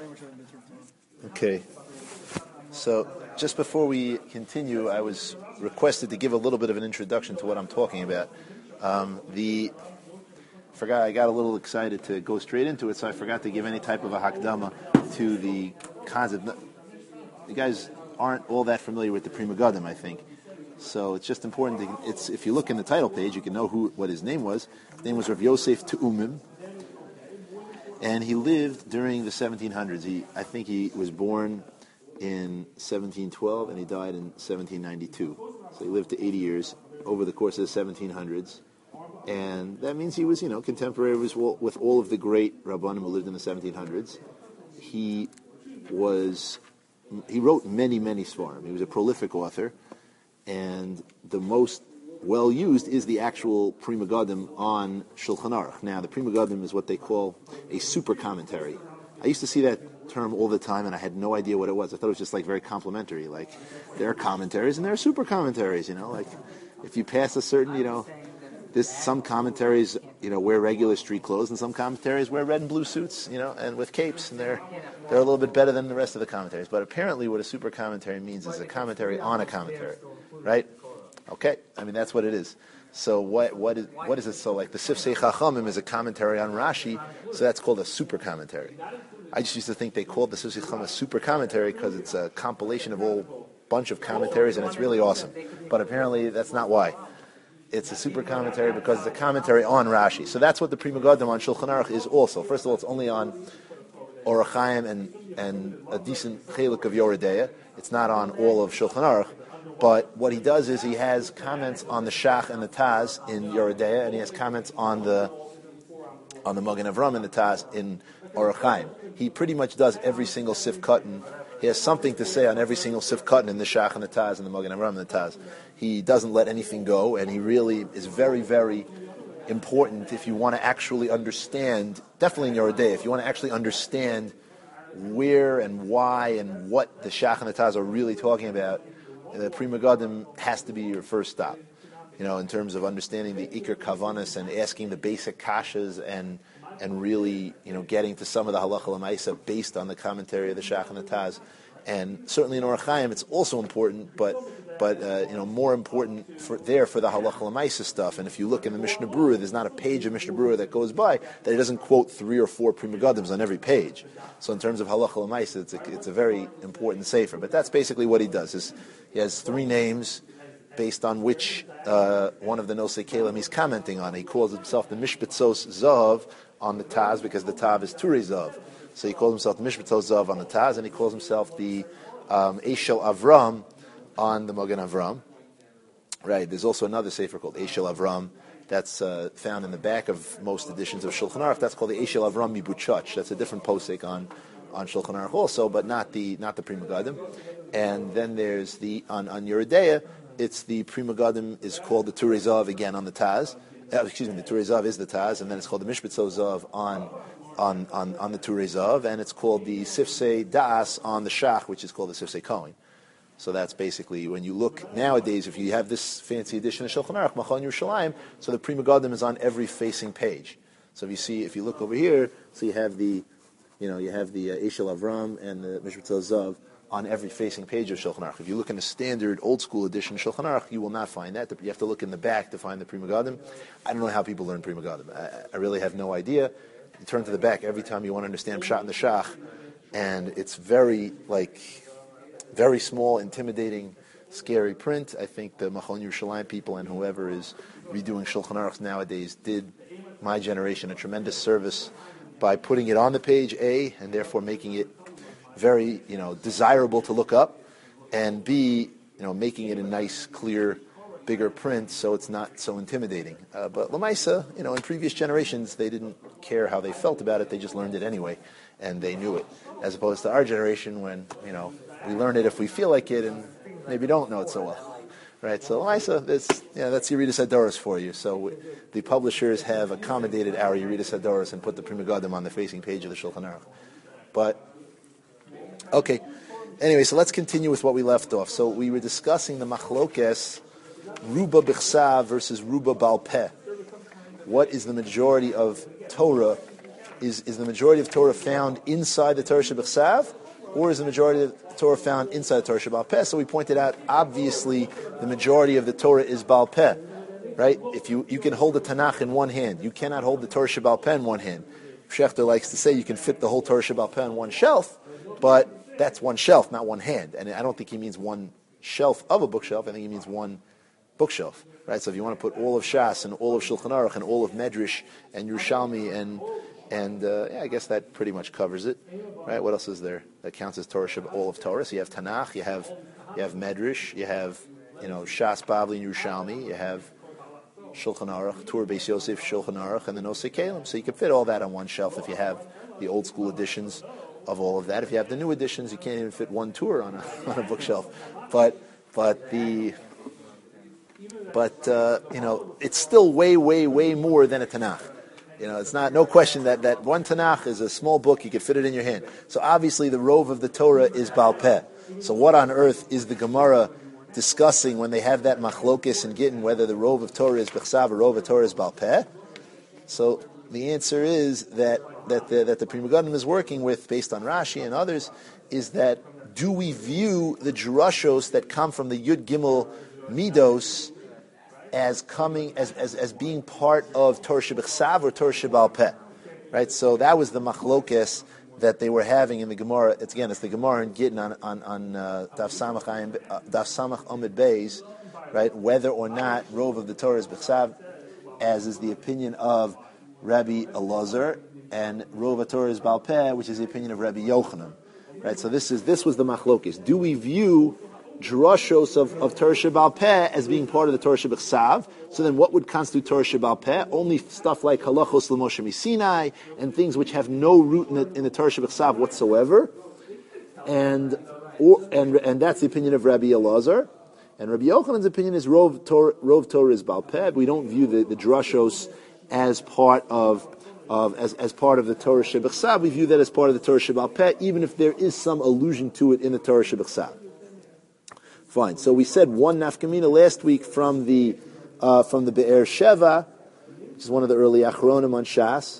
Okay. So, just before we continue, I was requested to give a little bit of an introduction to what I'm talking about. I got a little excited to go straight into it, so I forgot to give any type of a hakdama to the concept. You guys aren't all that familiar with the Pri Megadim, I think. So it's just important. If you look in the title page, you can know what his name was. His name was Rav Yosef Te'umim, and he lived during the 1700s. I think he was born in 1712 and he died in 1792. So he lived to 80 years over the course of the 1700s. And that means he was, contemporary with all of the great Rabbanim who lived in the 1700s. He wrote many, many svarim. He was a prolific author. And the most well-used is the actual Pri Megadim on Shulchan Aruch. Now, the Pri Megadim is what they call a super commentary. I used to see that term all the time, and I had no idea what it was. I thought it was just very complimentary. Like, there are commentaries and there are super commentaries. Like if you pass a certain, some commentaries, wear regular street clothes, and some commentaries wear red and blue suits, and with capes, and they're a little bit better than the rest of the commentaries. But apparently, what a super commentary means is a commentary on a commentary, right? Okay, that's what it is. So what is it? So like the Sifsei Chachamim is a commentary on Rashi, so that's called a super commentary. I just used to think they called the Sifsei Chachamim a super commentary because it's a compilation of a whole bunch of commentaries, and it's really awesome. But apparently, that's not why. It's a super commentary because it's a commentary on Rashi. So that's what the Pri Megadim on Shulchan Aruch is also. First of all, it's only on Orach Chaim and a decent chelik of Yoreh De'ah. It's not on all of Shulchan Aruch. But what he does is he has comments on the Shach and the Taz in Yoreh De'ah, and he has comments on the Magen Avram and the Taz in Orach Chaim. He pretty much does every single Sif Katan. He has something to say on every single Sif Katan in the Shach and the Taz and the Magen Avram and the Taz. He doesn't let anything go, and he really is very, very important if you want to actually understand, definitely in Yoreh De'ah, if you want to actually understand where and why and what the Shach and the Taz are really talking about, the Pri Megadim has to be your first stop, in terms of understanding the Iker Kavanas and asking the basic kashas and really, getting to some of the halacha l'maisa based on the commentary of the Shach and the Taz. And certainly in Orach Chaim, it's also important, but more important for the halacha l'maisa stuff. And if you look in the Mishnah Berurah, there's not a page of Mishnah Berurah that goes by that he doesn't quote 3 or 4 Pri Megadims on every page. So in terms of halacha l'maisa, it's a very important sefer. But that's basically what he does. He has 3 names based on which one of the Nosei Kelim he's commenting on. He calls himself the Mishpatzos Zav on the Taz because the Tav is Turei Zav. So he calls himself the Mishpatzos Zav on the Taz, and he calls himself the Eshel Avram on the Magen Avram. Right. There's also another sefer called Eshel Avram that's found in the back of most editions of Shulchan Aruch. That's called the Eshel Avram Mibuchach. That's a different posek on Shulchan Aruch also, but not the Pri Megadim. And then there's on Yoreh De'ah, it's the Pri Megadim is called the Turei Zav again on the Taz. The Turei Zav is the Taz, and then it's called the Mishpatzos Zav on the Turei Zav, and it's called the Sifsei Da'as on the Shach, which is called the Sifsei Kohen. So that's basically, when you look nowadays, if you have this fancy edition of Shulchan Aruch, Machon Yerushalayim, so the Pri Megadim is on every facing page. So if you look over here, so you have the Eshel Avram and the Mishpatzos Zav on every facing page of Shulchan Aruch. If you look in a standard old school edition of Shulchan Aruch, you will not find that. You have to look in the back to find the Pri Megadim. I don't know how people learn Pri Megadim. I really have no idea. You turn to the back every time you want to understand Pshat and the Shach, and it's very small, intimidating, scary print. I think the Machon Yerushalayim people and whoever is redoing Shulchan Aruch nowadays did my generation a tremendous service by putting it on the page, A, and therefore making it very, desirable to look up, and B, making it a nice, clear, bigger print so it's not so intimidating. But Lamaisa, in previous generations, they didn't care how they felt about it. They just learned it anyway, and they knew it. As opposed to our generation when, we learn it if we feel like it and maybe don't know it so well. Right, so Lamaisa, that's Yeridus Hadoros for you. So the publishers have accommodated our Yeridus Hadoros and put the Pri Megadim on the facing page of the Shulchan Aruch. But okay. Anyway, so let's continue with what we left off. So we were discussing the machlokes, Ruba B'chsav versus Ruba Baal Peh. What is the majority of Torah Is the majority of Torah found inside the Torah Shebechsav, or is the majority of the Torah found inside the Torah Shebaal Peh? So we pointed out, obviously, the majority of the Torah is Baal Peh, right? If you can hold the Tanakh in one hand, you cannot hold the Torah Shebaal Peh in one hand. Schechter likes to say you can fit the whole Torah Shebaal Peh on one shelf, but that's one shelf, not one hand. And I don't think he means one shelf of a bookshelf. I think he means one bookshelf, right? So if you want to put all of Shas and all of Shulchan Aruch and all of Medrash and Yerushalmi and I guess that pretty much covers it, right? What else is there that counts as Torah? All of Torah. So you have Tanakh, you have Medrash, you have Shas, Bavli, and Yerushalmi, you have Shulchan Aruch, Tur Beis Yosef, Shulchan Aruch, and the Nosei Kelim. So you can fit all that on one shelf if you have the old school editions of all of that. If you have the new editions, you can't even fit one Tur on a bookshelf. But it's still way, way, way more than a Tanakh. It's no question that one Tanakh is a small book, you can fit it in your hand. So obviously the rove of the Torah is Baal Peh. So what on earth is the Gemara discussing when they have that machlokes in Gittin, whether the rove of Torah is Bechsav or rove of Torah is Baal Peh? So the answer is that the Pri Megadim is working with, based on Rashi and others, is that do we view the drushos that come from the Yud Gimel Midos as coming as being part of Torah Shebechsav or Torah Shebaal Peh, right? So that was the machlokes that they were having in the Gemara. It's the Gemara in Gittin on Daf Samach Amid Beis, right? Whether or not rove of the Torah is Bechsav, as is the opinion of Rabbi Elazar, and rove of Torah is Baal Peh, which is the opinion of Rabbi Yochanan, right? So this was the machlokes. Do we view drushos of Torah Shebaal Peh as being part of the Torah Shebechsav? So then what would constitute Torah Shebaal Peh? Only stuff like halachos l'Moshe Misinai and things which have no root in the Torah Shebechsav whatsoever. And that's the opinion of Rabbi Elazar. And Rabbi Yochanan's opinion is rove Torah is Baal Peh. We don't view the drushos as part of as part of the Torah Shebechsav. We view that as part of the Torah Shebaal Peh, even if there is some allusion to it in the Torah Shebechsav. Fine. So we said one nafkamina last week from the Be'er Sheva, which is one of the early Achronim on Shas.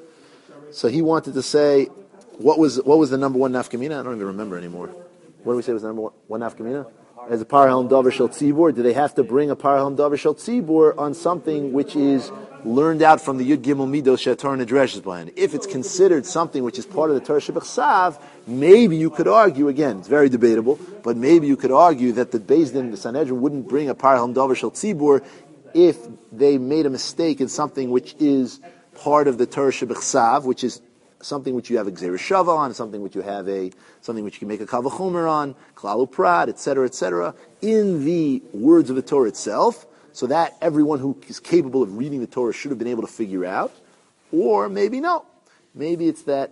So he wanted to say, what was the number one nafkamina? I don't even remember anymore. What did we say was the number one nafkamina? As a Paraham Davar Shel Tzibur, do they have to bring a Paraham Davar Shel Tzibur on something which is learned out from the Yud Gimel Midos She'Torah Nedreshes B'han? If it's considered something which is part of the Torah Shebechsav, maybe you could argue, again, it's very debatable, but maybe you could argue that the Beis Din, the Sanhedrin, wouldn't bring a Paraham Davar Shel Tzibur if they made a mistake in something which is part of the Torah Shebechsav, which is something which you have a Gzeir Shava on, something which you have something which you can make a Kal V'chomer on, Klal U'Prat, etc., in the words of the Torah itself, so that everyone who is capable of reading the Torah should have been able to figure out, or maybe no. Maybe it's that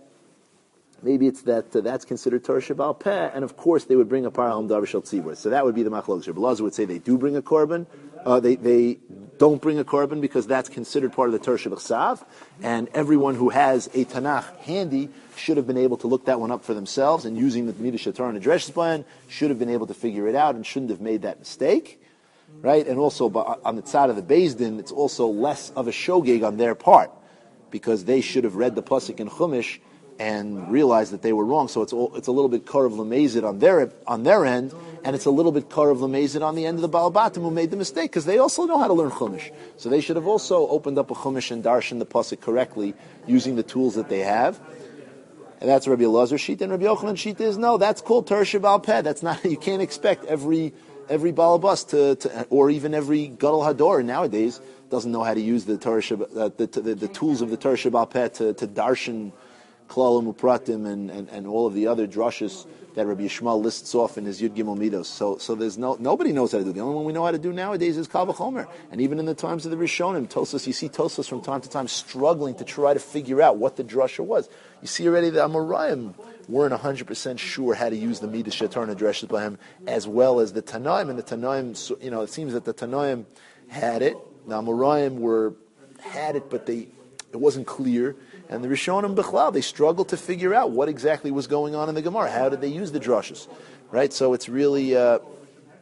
that's considered Torah Shebaal Peh, and of course they would bring a Paraham Davar Shel Tzibur. So that would be the machlokes. Rabbi Elazar would say they do bring a korban. They don't bring a korban because that's considered part of the Torah Shebechsav, and everyone who has a Tanakh handy should have been able to look that one up for themselves, and using the Midrash Torah and Dreshes plan should have been able to figure it out and shouldn't have made that mistake, right? And also on the side of the Beis Din, it's also less of a shogeg on their part because they should have read the pasuk in Chumash and realized that they were wrong. So it's a little bit karav lemezid on their end, and it's a little bit karav lemezid on the end of the Baal Batim who made the mistake, because they also know how to learn Chumash. So they should have also opened up a Chumash and darshan the pasuk correctly using the tools that they have. And that's Rabbi Elazar's sheet. And Rabbi Yochanan's sheet is no, that's called Torah Shebaal Peh. That's not. You can't expect every Baal Bas to or even every Gadol Hador nowadays doesn't know how to use the Torah the tools of the Torah Shebaal Peh to darshan Klalim Upratim and all of the other drushes that Rabbi Yishmael lists off in his Yud Gimel Midos. So there's nobody knows how to do. The only one we know how to do nowadays is Kal V'chomer. And even in the times of the Rishonim, Tosfos, you see Tosfos from time to time struggling to try to figure out what the drusha was. You see already the Amoraim weren't 100% sure how to use the Midas Shetar and Dreshes by him, as well as the Tanaim. And the Tanaim, it seems that the Tanaim had it. The Amoraim had it, but it wasn't clear. And the Rishonim B'chlal, they struggled to figure out what exactly was going on in the Gemara. How did they use the drushes, right? So it's really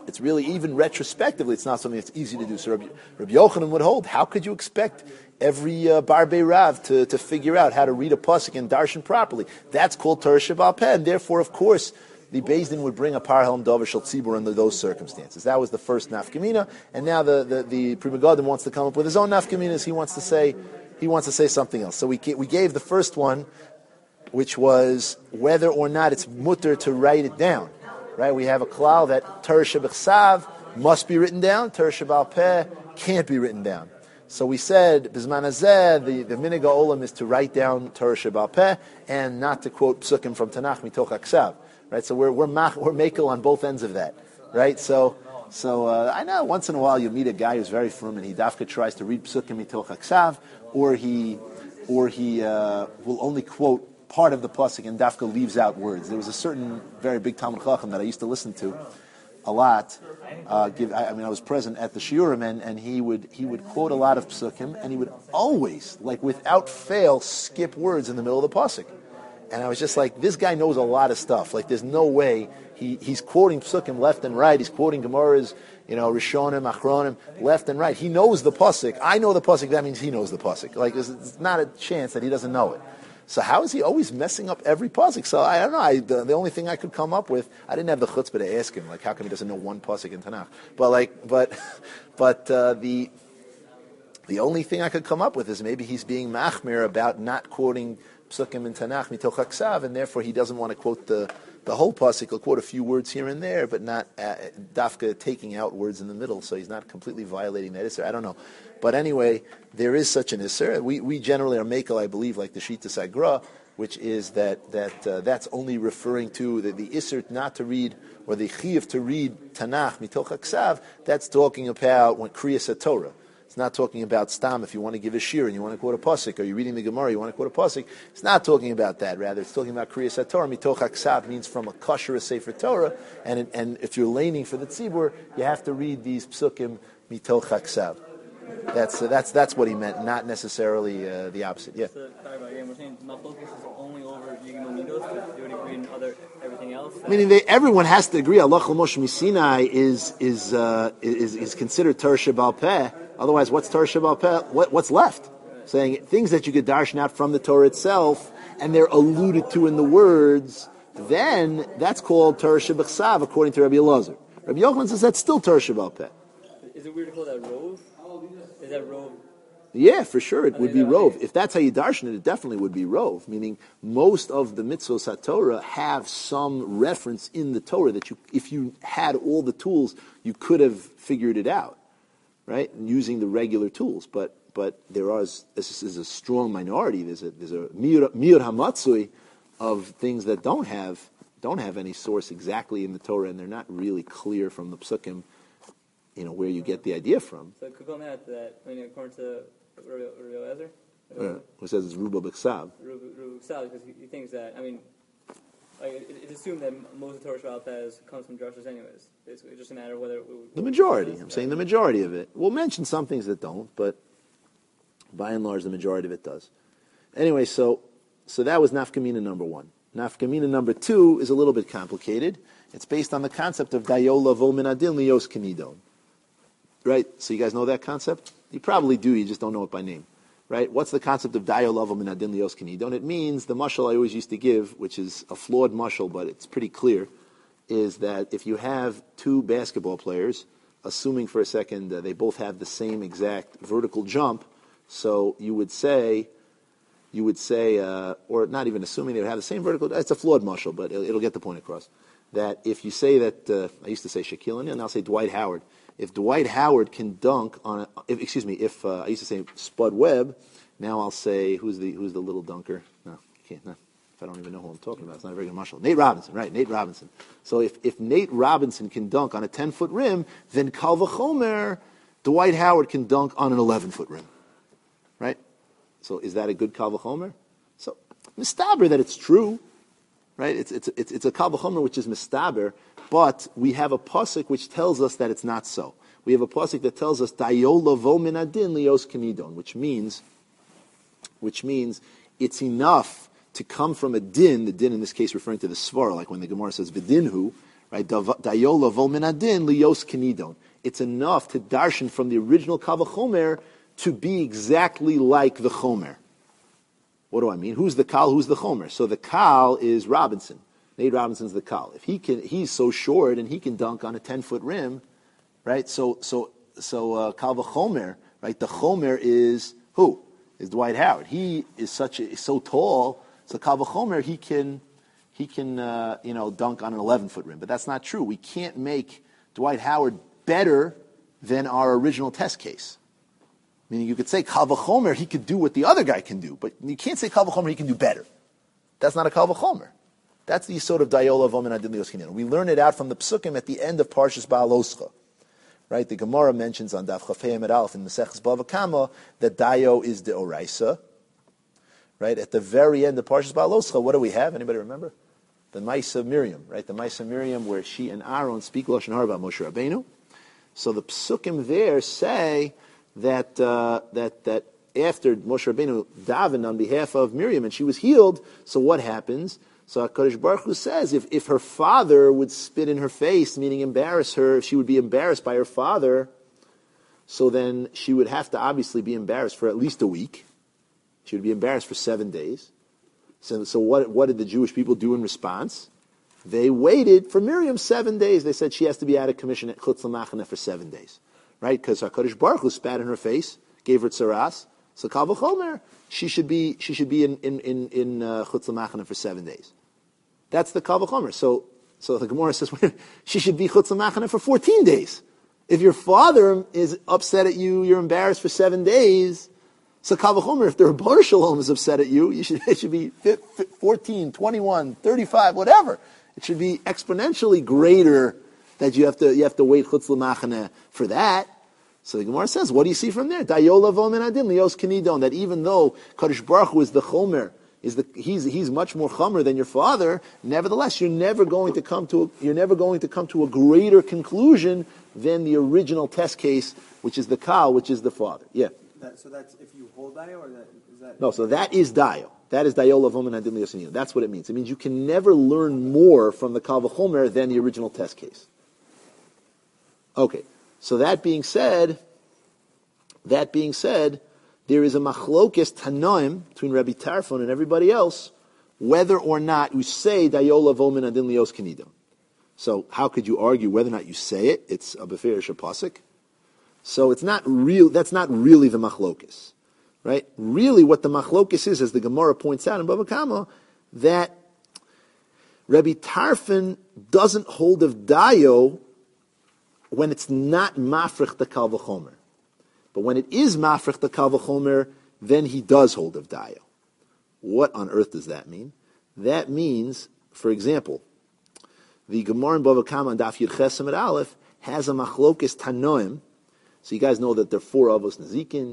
It's really, even retrospectively, it's not something that's easy to do. So Rabbi Yochanan would hold, how could you expect every Barbei Rav to figure out how to read a pasuk and darshan properly? That's called Torah Sheba'al Peh, and therefore, of course, the Beis Din would bring a parhelm davar shel tzibur under those circumstances. That was the first nafkamina, and now the Pri Megadim wants to come up with his own nafkaminas. He wants to say something else. So we gave the first one, which was whether or not it's mutter to write it down. Right? We have a klal that Torah shebechsav must be written down, Torah Sheba'al Peh can't be written down. So we said, Bizman Hazeh, the minig ha'olam is to write down Torah Sheba'al Peh and not to quote psukim from Tanakh mitoch haksav. Right? So we're makel on both ends of that. Right? So I know once in a while you meet a guy who's very frum and he dafka tries to read psukim mitoch haksav, or he will only quote part of the pasuk and dafka leaves out words. There was a certain very big Talmud Chacham that I used to listen to a lot. I was present at the shiurim, and he would quote a lot of psukim, and he would always, like without fail, skip words in the middle of the pasuk. And I was just like, this guy knows a lot of stuff. Like, there's no way he's quoting psukim left and right. He's quoting Gemaras, Rishonim, Achronim, left and right. He knows the pasuk. I know the pasuk. That means he knows the pasuk. Like, there's not a chance that he doesn't know it. So how is he always messing up every pasuk? So I don't know. The only thing I could come up with, I didn't have the chutzpah to ask him, like, how come he doesn't know one pasuk in Tanakh? But the only thing I could come up with is maybe he's being machmir about not quoting psukim in Tanakh mitoch haksav, and therefore he doesn't want to quote the whole pasuk. He'll quote a few words here and there, but not dafka taking out words in the middle. So he's not completely violating that isser. I don't know. But anyway, there is such an isser. We generally are makel, I believe, like the Shita Sagra, which is that's only referring to the isser not to read, or the chiyuv to read Tanakh mitoch haksav. That's talking about when kriyas Torah. It's not talking about stam. If you want to give a shir and you want to quote a pasuk, or you're reading the Gemara, you want to quote a pasuk. It's not talking about that. Rather, it's talking about kriyas Torah. Mitoch haksav means from a kosher sefer Torah, and if you're laning for the tzibur, you have to read these psukim mitoch haksav. That's what he meant, not necessarily the opposite. Yeah. So, we're saying my focus is only over Yigimel Midos. They would agree in everything else. Meaning everyone has to agree. Allah Moshe Misinai is considered Torah Sheba'al Peh. Otherwise, what's Torah Sheba'al Peh? What's left? Right. Saying things that you could darshan out from the Torah itself, and they're alluded to in the words. Then that's called Torah Shebechsav, according to Rabbi Elazar. Rabbi Yochanan says that's still Torah Sheba'al Peh. Is it weird to call that rov? Is that rov? Yeah, for sure, it would be rov. If that's how you darshan it, it definitely would be rov. Meaning, most of the mitzvos HaTorah have some reference in the Torah that if you had all the tools, you could have figured it out, right? Using the regular tools. But this is a strong minority. There's a miur hamatzui of things that don't have any source exactly in the Torah, and they're not really clear from the psukim, where you get the idea from. So could come out that, according to Rabbi Elazar, who says it's Ruba B'Ksav. Ruba B'Ksav, because he thinks that, it's assumed that most of Torah Sheba'al Peh comes from drushes anyways. It's just a matter of whether the majority. I'm saying the majority of it. We'll mention some things that don't, but by and large, the majority of it does. Anyway, so that was nafkamina number one. Nafkamina number two is a little bit complicated. It's based on the concept of dayola vol min adin lios kenidon. Right? So you guys know that concept? You probably do, you just don't know it by name. Right? What's the concept of dayola vol min adin lios kenidon? It means, the mashal I always used to give, which is a flawed mashal, but it's pretty clear, is that if you have two basketball players, assuming for a second they both have the same exact vertical jump, so you would say, or not even assuming they would have the same vertical, it's a flawed mashal, but it'll get the point across. That if you say that, I used to say Shaquille O'Neal, and I'll say Dwight Howard. If Dwight Howard can dunk on, I used to say Spud Webb, now I'll say, who's the little dunker? No, you can't, no. If I don't even know who I'm talking about, it's not a very good mashal. Nate Robinson, right, Nate Robinson. So if Nate Robinson can dunk on a 10-foot rim, then Kal V'chomer, Dwight Howard can dunk on an 11-foot rim. Right? So is that a good Kal V'chomer? So, mistaber that it's true. Right? It's a Kal V'chomer which is mistaber, but we have a pasuk which tells us that it's not so. We have a pasuk that tells us dayola vo min adin lios kenidon, which means it's enough to come from a din, the din in this case referring to the svara, like when the Gemara says vidinhu, right? Dayola vol min adin liyos kenidon. It's enough to darshan from the original kal v'chomer to be exactly like the chomer. What do I mean? Who's the kal? Who's the chomer? So the kal is Robinson. Nate Robinson's the kal. If he's so short and he can dunk on a 10-foot rim, right? So kal v'chomer, right? The chomer is who? Is Dwight Howard. He is so tall. So kal v'chomer, he can dunk on an 11-foot rim. But that's not true. We can't make Dwight Howard better than our original test case. Meaning you could say kal v'chomer, he could do what the other guy can do, but you can't say kal v'chomer, he can do better. That's not a kal v'chomer. That's the sort of dayola v'omen adin lios kinyan. We learn it out from the psukim at the end of Parshas Ba'aloscha. Right? The Gemara mentions on Daf Chafei Amud Aleph in Maseches Bava Kama that dayo is the oraisa. Right? At the very end of Parshas Ba'aloscha, what do we have? Anybody remember? The Maisa Miriam, right? The Maisa Miriam where she and Aaron speak Lashon Hara about Moshe Rabbeinu. So the psukim there say that after Moshe Rabbeinu davened on behalf of Miriam and she was healed, so what happens? So HaKadosh Baruch Hu says if her father would spit in her face, meaning embarrass her, if she would be embarrassed by her father, so then she would have to obviously be embarrassed for at least a week. She would be embarrassed for 7 days. So what did the Jewish people do in response? They waited for Miriam 7 days. They said she has to be out of commission at Chutz L'Machane for 7 days. Right? Because HaKadosh Baruch Hu spat in her face, gave her tzaras. So kal v'chomer, she should be in Chutz L'Machane for 7 days. That's the kal v'chomer. So the Gemara says she should be Chutz L'Machane for 14 days. If your father is upset at you, you're embarrassed for 7 days. So kal v'chomer, if the Rebbeinu Shalom is upset at you, it should be 14, 21, 35, whatever. It should be exponentially greater that you have to wait Chutz L'Machane for that. So the Gemara says, what do you see from there? Dayola v'omen adin lios kenidon. That even though Kadosh Baruch Hu is the chomer, he's much more chomer than your father. Nevertheless, you're never going to come to a greater conclusion than the original test case, which is the kal, which is the father. Yeah. So that's if you hold dayo, or is that? No. So that is dayo. That is dayola v'omen adin lios kenidon. That's what it means. It means you can never learn more from the kal v'chomer than the original test case. Okay. So that being said, there is a machlokes tanoim between Rabbi Tarfon and everybody else, whether or not you say dayola v'omen adin lios kenidon. So how could you argue whether or not you say it? It's a beferish pasuk. So it's not real. That's not really the machlokes, right? Really, what the machlokes is, as the Gemara points out in Bava Kama, that Rabbi Tarfon doesn't hold of dayo when it's not mafrich the kal v'chomer. But when it is mafrich the kal v'chomer, then he does hold of dayo. What on earth does that mean? That means, for example, the Gemara in Bava Kama and Daf Yud Ches Amud Aleph has a machlokes tanoim. So you guys know that there are 4 of us: Nezikin,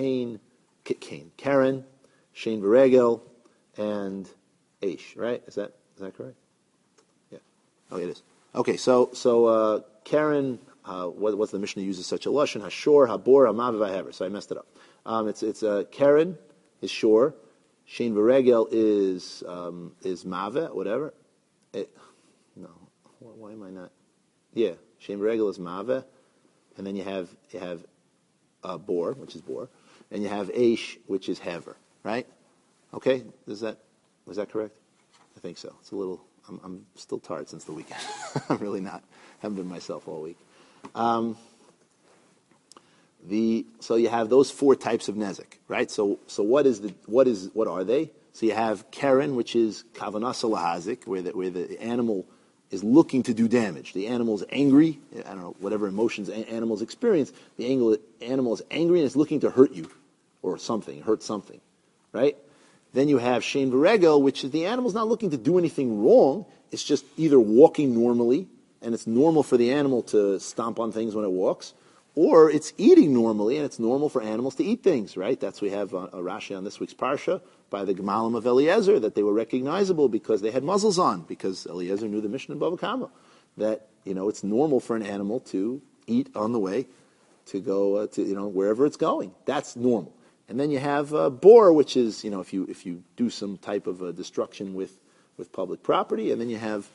Karen, Shane Varegel, and Aish. Right? Is that correct? Yeah. Oh, it is. Okay. So Karen. What's the Mishnah uses such a lashon? Hashor, Habor, Hamav, Vahever. So I messed it up. It's Karen is shor, Shane Varegel is Mave, whatever. No, why am I not? Yeah, Shane Varegel is Mave, and then you have Bor, which is Bor, and you have Aish, which is Hever. Right? Okay, was that correct? I think so. It's a little. I'm still tired since the weekend. I'm really not. Haven't been myself all week. So you have those 4 types of nezek, right? So what are they? So you have Karen, which is kavanasa lahazik, where the animal is looking to do damage. The animal is angry. I don't know, whatever emotions animals experience. The animal is angry and is looking to hurt you or something, hurt something, right? Then you have Shane Varegel, which is the animal's not looking to do anything wrong. It's just either walking normally, and it's normal for the animal to stomp on things when it walks, or it's eating normally, and it's normal for animals to eat things, right? That's we have a Rashi on this week's Parsha by the Gemalim of Eliezer, that they were recognizable because they had muzzles on, because Eliezer knew the Mishnah in Bava Kama, that, it's normal for an animal to eat on the way to go to, wherever it's going. That's normal. And then you have Bor, which is, if you do some type of destruction with public property, and then you have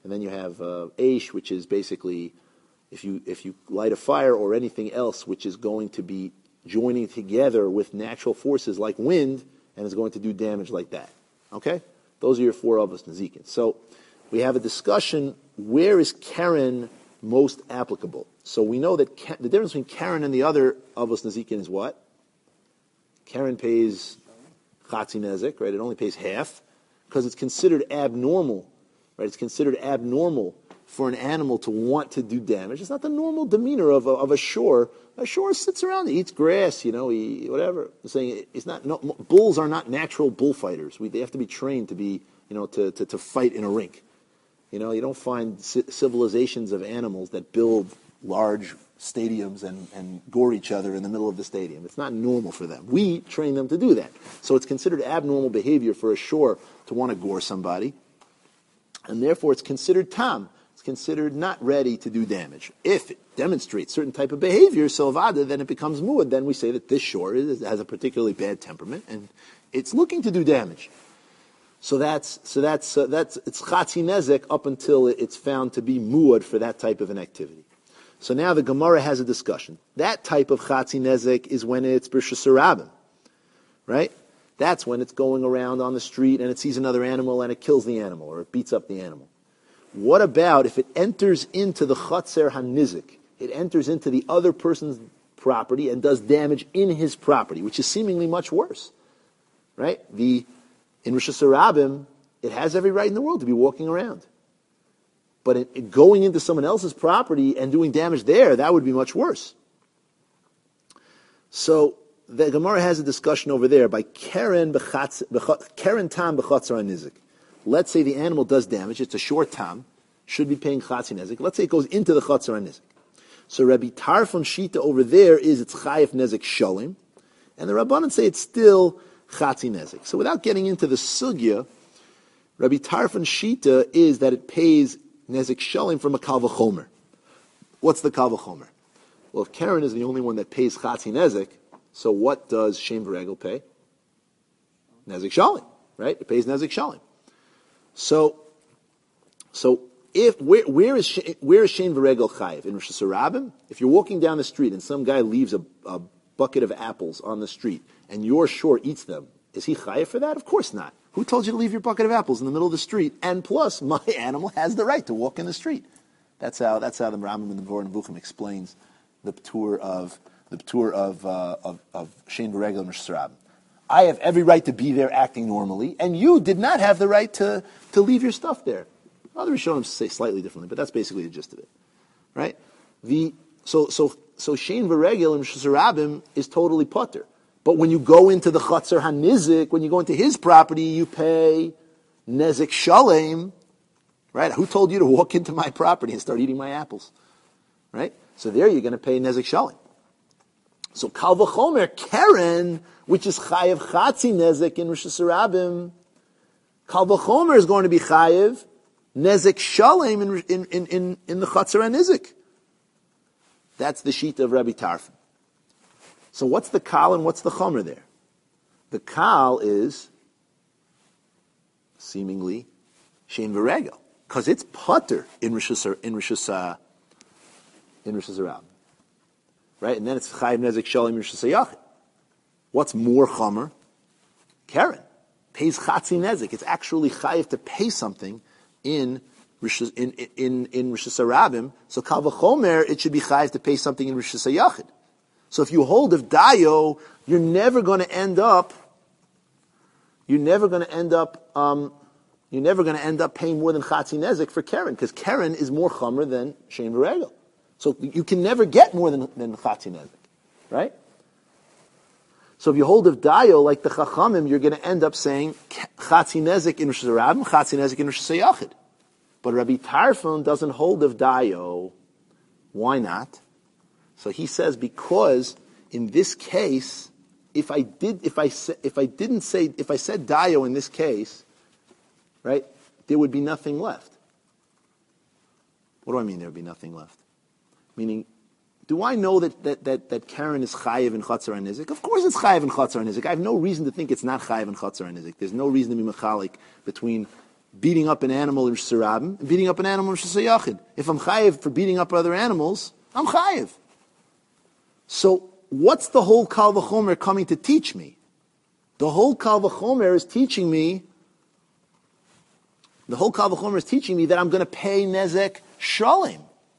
and then you have Aish, which is basically if you light a fire or anything else which is going to be joining together with natural forces like wind and is going to do damage like that. Okay? Those are your 4 Avos Nezikin. So we have a discussion, where is Karen most applicable? So we know that the difference between Karen and the other Avos Nezikin is what? Karen pays Chatzi Nezek, right? It only pays half because it's considered abnormal, right? It's considered abnormal for an animal to want to do damage. It's not the normal demeanor of a shore. A shore sits around, he eats grass, whatever. I'm saying it's not. No, bulls are not natural bullfighters. They have to be trained to be, to fight in a rink. You don't find civilizations of animals that build large stadiums and gore each other in the middle of the stadium. It's not normal for them. We train them to do that. So it's considered abnormal behavior for a shore to want to gore somebody, and therefore it's considered tam. It's considered not ready to do damage. If it demonstrates certain type of behavior, Silvada, then it becomes muad. Then we say that this shore has a particularly bad temperament and it's looking to do damage. So that's it's Chatzi Nezek up until it's found to be muad for that type of an activity. So now the Gemara has a discussion. That type of Chatzi Nezek is when it's B'Rishus Harabim, right? That's when it's going around on the street and it sees another animal and it kills the animal or it beats up the animal. What about if it enters into the Chatzer HaNizik? It enters into the other person's property and does damage in his property, which is seemingly much worse, right? In Rishus Harabim, it has every right in the world to be walking around. But going into someone else's property and doing damage there, that would be much worse. So the Gemara has a discussion over there by Karen Tam B'Chatzer HaNizik. Let's say the animal does damage. It's a short tam. Should be paying Chatzi Nezek. Let's say it goes into the Chatzer HaNizik. So Rabbi Tarfon Shita over there is it's Chayef Nezek Sholim. And the Rabbanan say it's still Chatzi Nezek. So without getting into the Sugya, Rabbi Tarfon Shita is that it pays Nezek Sholim from a Kal V'chomer. What's the Kal V'chomer? Well, if Karen is the only one that pays Chatzi Nezek, so what does Shem V'regel pay? Nezek Sholim, right? It pays Nezek Sholim. So if where is Shein V'regel Chayiv in Rishus Harabim? If you're walking down the street and some guy leaves a bucket of apples on the street and your shore eats them, is he Chayiv for that? Of course not. Who told you to leave your bucket of apples in the middle of the street? And plus, my animal has the right to walk in the street. That's how the Rambam in the Vor Nevuchim explains the tour of Shein V'regel in Rishus Harabim. I have every right to be there acting normally, and you did not have the right to leave your stuff there. Other Rishonim say slightly differently, but that's basically the gist of it, right? So Shein V'regel in Rishus Harabim is totally putter. But when you go into the Chatzer HaNizik, when you go into his property, you pay Nezek Shalem, right? Who told you to walk into my property and start eating my apples, right? So there you're going to pay Nezek Shalem. So Kal V'chomer, Karen, which is Chayev Chatzi Nezek in Rishus Harabim, Kal V'chomer is going to be Chayev Nezek Shalem in the Chatzer HaNizik. That's the sheet of Rabbi Tarfon. So what's the Kal and what's the Chomer there? The Kal is seemingly Shein V'regel, because it's putter in Rishus Harabim. Right? And then it's Chayiv Nezek Shalem in Rishus HaYachid. What's more Chomer? Karen pays Chatzi Nezek. It's actually Chayiv to pay something in Rishus Harabim. So Kal V'chomer, it should be Chayiv to pay something in Rishus HaYachid. So if you hold of Dayo, you're never going to end up paying more than Chatzi Nezek for Karen, because Karen is more Chomer than Shein V'regel. So you can never get more than Chatzi Nezek, right? So if you hold of Dayo, like the Chachamim, you're going to end up saying Chatzi Nezek in Rishus Harabim, Chatzi Nezek in Rishus HaYachid. But Rabbi Tarfon doesn't hold of Dayo. Why not? So he says, because in this case, if I said Dayo in this case, right, there would be nothing left. What do I mean there would be nothing left? Meaning, do I know that Karen is Chayiv in Chatzer HaNizik? Of course it's Chayiv in Chatzer HaNizik. I have no reason to think it's not Chayiv in Chatzer HaNizik. There's no reason to be mechalik between beating up an animal in Sarabim and beating up an animal in Shasayachid. If I'm chayiv for beating up other animals, I'm chayiv. So what's the whole Kal V'chomer coming to teach me? The whole Kal V'chomer is teaching me that I'm going to pay Nezek Shalim.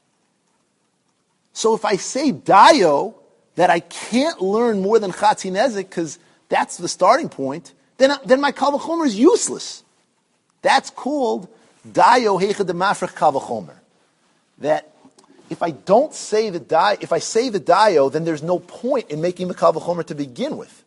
So if I say Dayo, that I can't learn more than Chatzi Nezek, because that's the starting point, then my Kal V'chomer is useless. That's called Dayo Heicha de Mafrech Kal V'chomer. That if I say the Dayo, then there's no point in making the Kal V'chomer to begin with.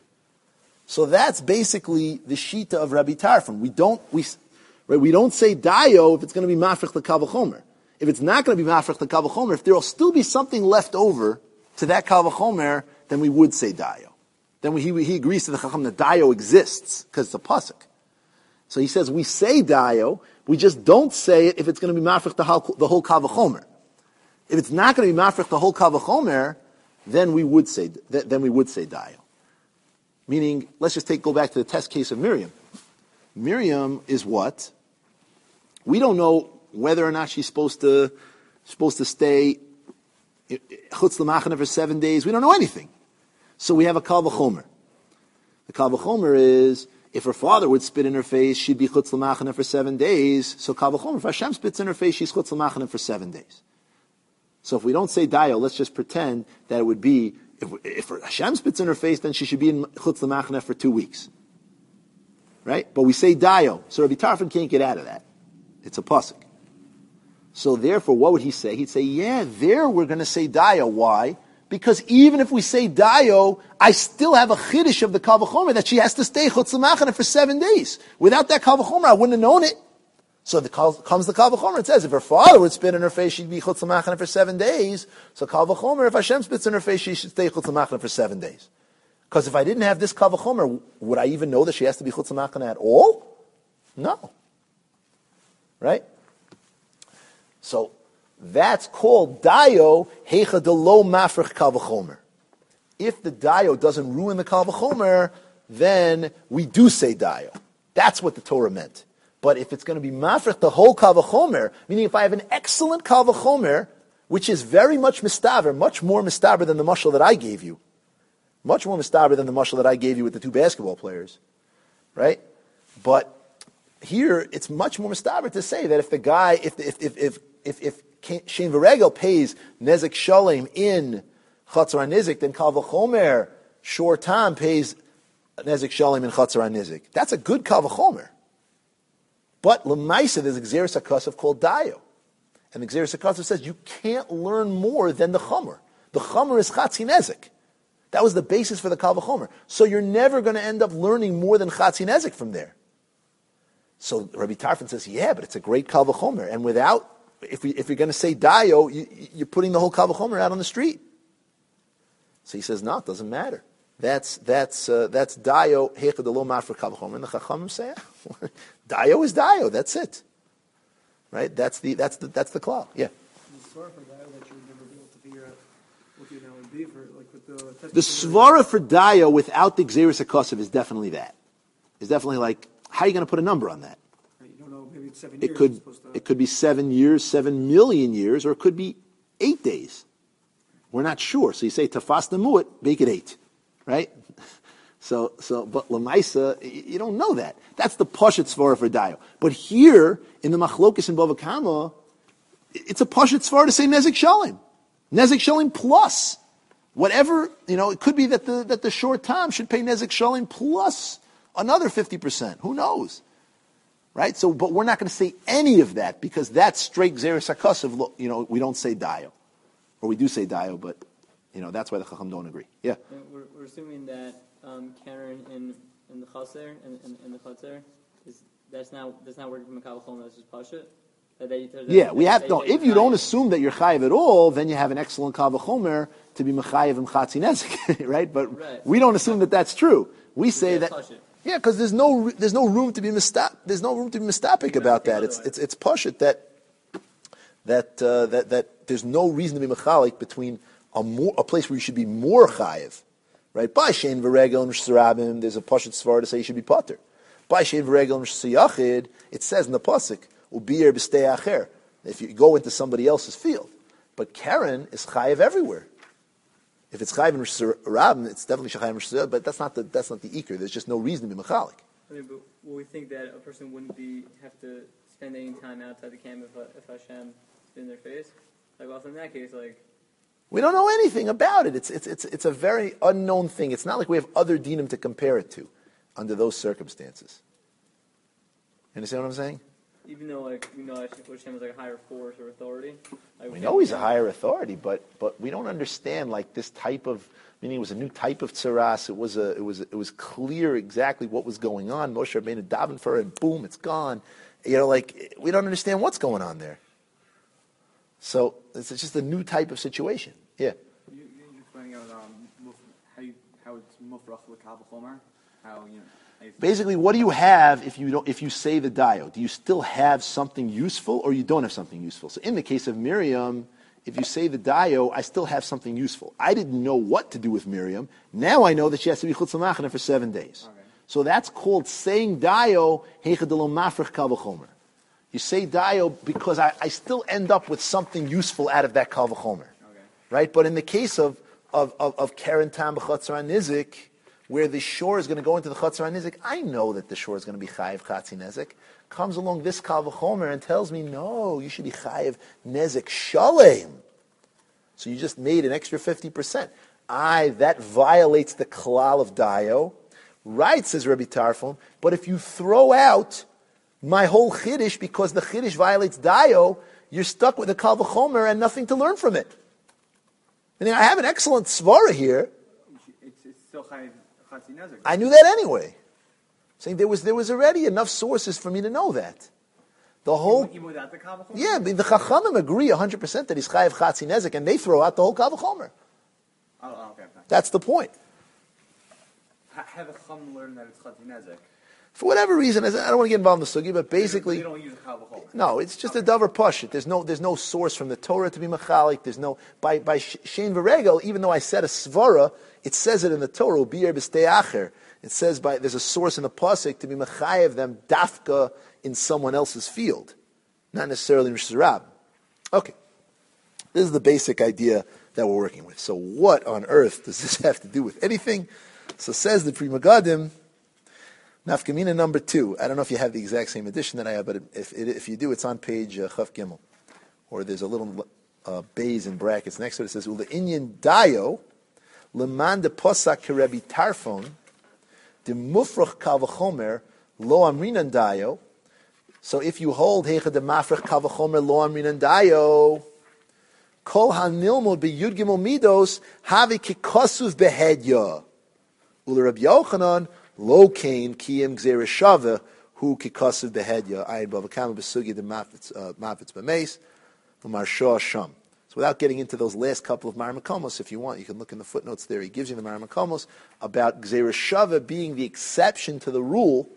So that's basically the Shita of Rabbi Tarfon. We don't say Dayo if it's going to be Mafrech the Kal V'chomer. If it's not going to be Mafrech the Kal V'chomer, if there will still be something left over to that Kal V'chomer, then we would say Dayo. Then he agrees to the Chacham that Dayo exists, because it's a pasuk. So he says we say Dayo, we just don't say it if it's going to be Mafrech the whole Kal V'chomer. If it's not going to be Mafrech the whole Kal V'chomer, then we would say Dayo. Meaning, let's just go back to the test case of Miriam. Miriam is what? We don't know whether or not she's supposed to stay Chutz L'machane for 7 days. We don't know anything. So we have a Kal V'chomer. The Kal V'chomer is, if her father would spit in her face, she'd be Chutz L'machane for 7 days. So Kal V'chomer, if Hashem spits in her face, she's Chutz L'machane for 7 days. So if we don't say Dayo, let's just pretend that it would be, if Hashem spits in her face, then she should be in Chutz L'machane for 2 weeks. Right? But we say Dayo. So Rabbi Tarfon can't get out of that. It's a pasuk. So therefore, what would he say? He'd say, yeah, there we're going to say Dayo. Why? Because even if we say Dayo, I still have a chiddush of the Kal V'chomer that she has to stay Chutz L'machane for 7 days. Without that Kal V'chomer, I wouldn't have known it. So comes the Kal V'chomer. It says, if her father would spit in her face, she'd be Chutz L'machane for 7 days. So Kal V'chomer, if Hashem spits in her face, she should stay Chutz L'machane for 7 days. Because if I didn't have this Kal V'chomer, would I even know that she has to be Chutz L'machane at all? No. Right? So that's called Dayo Heicha de Lo Mafrech Kal V'chomer. If the Dayo doesn't ruin the Kal V'chomer, then we do say Dayo. That's what the Torah meant. But if it's going to be Mafrech the whole Kal V'chomer, meaning if I have an excellent Kal V'chomer, which is very much mistaber, much more mistaber than the mashal that I gave you, much more mistaber than the mashal that I gave you with the 2 basketball players, right? But here it's much more mistaber to say that if the guy, if Shein V'Regel pays Nezek Shalim in Chatzar HaNizik, then Kal V'chomer Shor Tam pays Nezek Shalim in Chatzar HaNizik. That's a good Kal V'chomer. But L'maisa, there's a Gzeres HaKasav called Dayo. And the Gzeres HaKasav says you can't learn more than the Chomer. The Chomer is Chatzi Nezek. That was the basis for the Kal V'chomer. So you're never going to end up learning more than Chatzi Nezek from there. So Rabbi Tarfon says, yeah, but it's a great Kal V'chomer. And if you're going to say Dayo, you're putting the whole Kal V'chomer out on the street. So he says, no, it doesn't matter. That's Dayo Heicha de Lo Mafrech Kal V'chomer. And the Chachamim say, Dayo is Dayo. That's it. Right? That's the klal. Yeah. The svara for Dayo that you would never be able to figure out what the would be for, like with the. The svara for Dayo without the Gzeres HaKasav is definitely that. It's definitely like, how are you going to put a number on that? You don't know. Maybe it's 7 years. It could be 7 years, 7 million years, or it could be 8 days. We're not sure. So you say tafas nemuit, make it 8, right? But lemaisa, you don't know that. That's the pashat svara for Dayo. But here in the machlokes in Bava Kama, it's a pashat svara to say nezek shalim plus whatever. It could be that the short time should pay nezek shalim plus another 50%. Who knows? Right? So, but we're not going to say any of that because that's straight Gzeres HaKasav. We don't say Dayo. Or we do say Dayo, but, that's why the Chacham don't agree. Yeah? We're assuming that Karen in the Chaser, in the Chaser, that's not working from a Kal V'chomer, that's just Pasha? We have to. If you don't assume that you're chayiv at all, then you have an excellent Kal V'chomer to be mechayiv and chatzi nezek, right? But we don't assume that that's true. We say that. Yeah, because there's no room to be mistapik about that. It's pashut that there's no reason to be mechalik between a place where you should be more chayiv, right? By Shein V'Regel and Sarabim, there's a pashut svar to say you should be potter. By shein v'regel m'shiyachid, it says in the pasuk, ubir b'stei acher, if you go into somebody else's field. But Karen is chayiv everywhere. If it's chayiv in Rosh Hashanah, it's definitely chayiv in Rosh Hashanah, but that's not the ikr. There's just no reason to be mechalik. I mean, but will we think that a person wouldn't have to spend any time outside the camp if Hashem is in their face? Like, well, in that case, like, we don't know anything about it. It's a very unknown thing. It's not like we have other dinim to compare it to under those circumstances. You understand what I'm saying? even though like we know Hashem is like a higher force or authority. Like, we know he's a higher authority, but we don't understand like this type of, meaning it was a new type of tzaras. It was clear exactly what was going on. Moshe Rabbeinu davened for it, and boom, it's gone. You know, like we don't understand what's going on there. So it's just a new type of situation. Yeah. You're pointing out how it's mufrach l'kal v'chomer, how you know. Basically, what do you have if you say the dio? Do you still have something useful, or you don't have something useful? So in the case of Miriam, if you say the dio, I still have something useful. I didn't know what to do with Miriam. Now I know that she has to be chutz l'machane for 7 days. Okay. So that's called saying dio heichadelo mafrich kal v'chomer. You say dio because I still end up with something useful out of that kal v'chomer. Okay. Right? But in the case of Keren Tam b'chatzar nizik, where the shore is going to go into the chatzar nizik, I know that the shore is going to be chayiv chatzi nezik. Comes along this kal v'chomer and tells me, no, you should be chayiv nezik shalem. So you just made an extra 50%. That violates the klal of dio. Right, says Rabbi Tarfon, but if you throw out my whole chiddush because the chiddush violates dio, you're stuck with the kal v'chomer and nothing to learn from it. And I have an excellent svara here. It's still chayiv. I knew that anyway. Saying there was already enough sources for me to know that. The whole even without the kal v'chomer? Yeah, the Chachamim agree 100% that he's chayiv chatzi nezek, and they throw out the whole kal v'chomer. Oh, okay. That's the point. How the Chacham learn that it's chatzi nezek? For whatever reason, I don't want to get involved in the sugi, but basically, they don't use a kal v'chomer. No, it's just a davar pashut. There's no source from the Torah to be machalik. There's no by shein v'regel. Even though I said a svara, it says it in the Torah. Bi'er b'stei acher. It says there's a source in the pasuk to be machayev them dafka in someone else's field, not necessarily in Rosh Hashanah. Okay, this is the basic idea that we're working with. So what on earth does this have to do with anything? So says the Pri Megadim. Nafkamina number 2. I don't know if you have the exact same edition that I have, but if you do, it's on page Chaf Gimel. Or there's a little bays in brackets next to it. It says, Ula inyan dayo, leman de posak kerebi tarfon, de mufrach kal v'chomer, lo amrinan dayo. So if you hold heicha de mafrach kal v'chomer, lo amrinan dayo, kol hanilmod be yud gimel midos, havi kikosuv behedya. Ula Rabbi Yochanan, Lo kain kiyem gzeira shava hu kikasav behedya ayin bavakam besugi de mafitz b'meis umar shah sham. So without getting into those last couple of maramakomos, if you want, you can look in the footnotes there. He gives you the maramakomos about gzeira shava being the exception to the rule.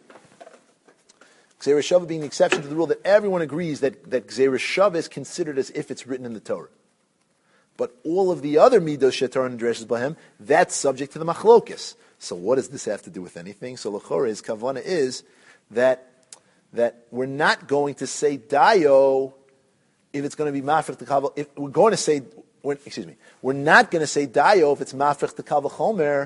Gzeira shava being the exception to the rule that everyone agrees that gzeira shava is considered as if it's written in the Torah. But all of the other midos shetar and dreshes bahem, that's subject to the machlokus. So what does this have to do with anything? So l'chore's kavana is that we're not going to say dayo if it's going to be mafrech to kal. If we're going to say, we're not going to say dayo if it's mafrech to kal v'chomer.